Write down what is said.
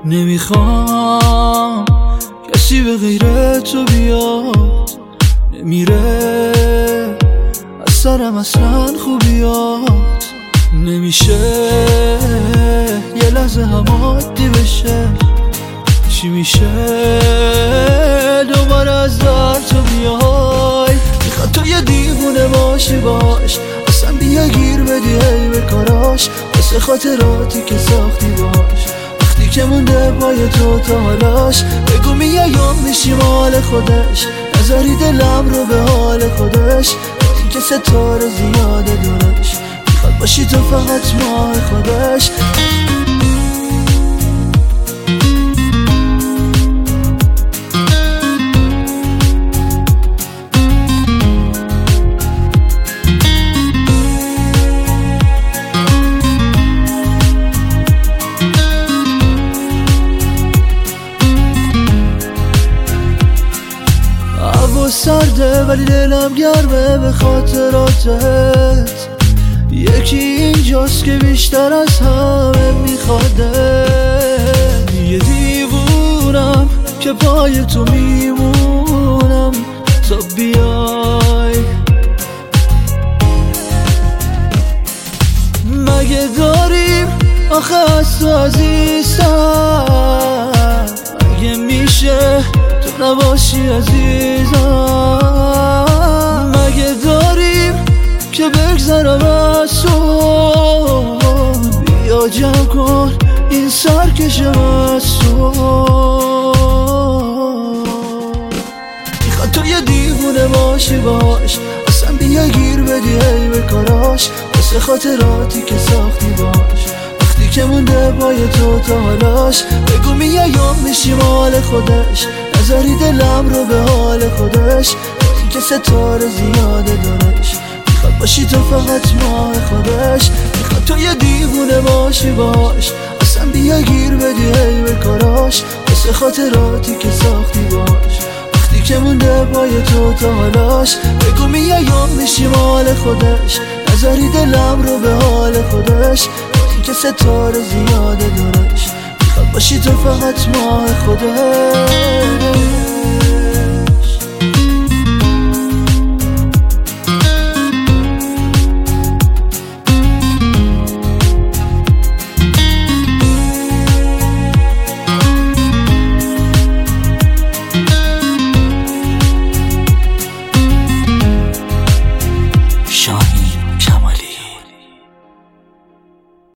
نمیخوام کسی به غیر تو بیاد، نمیره از سرم اصلا خوبیات. نمیشه یه لحظه هم عادی بشه، چی میشه دوباره از در تو بیای. میخواد تو یه دیوونه باشی باش، اصلا بیا گیر بدی ای به کاراش، واسه خاطراتی که ساختی باش. وقتی که مونده پای تو تا حالاش، بگو میایم میشیم حال خودش، نذاری دلم رو به حال خودش. این که ستاره زیاده دورش، میخواد باشی تو فقط ماه خودش. سرده ولی دلم گرمه به خاطراتت. یکی اینجاست که بیشتر از همه میخواده، یه دیوونم که پای تو میمونم تا بیای. مگه داریم آخه از تو عزیزم، مگه میشه تو نباشی عزیزم؟ مگه داریم که بگذرم از تو؟ بیا جمع کن این سرکشم از تو. میخواد تو یه دیوونه باشی باش، اصلا بیا گیر بدی ای به کاراش، واسه خاطراتی که ساختی باش. وقتی که مونده پای تو تا حالاش، بگو میایم میشیم حال خودش، نذاری دلم رو به حال خودش. این که ستاره زیاده دورش، میخواد باشی تو فقط ماه خودش. میخواد تو یه دیوونه باشی باش، اصلا بیا گیر بدی ای به کاراش، واسه خاطراتی که ساختی باش. وقتی که مونده پای تو تا حالاش، بگو میایم میشیم حال خودش، نذاری دلم رو به حال خودش. این که ستاره زیاده دورش، میخواد باشی تو فقط ماه خودش. Shine.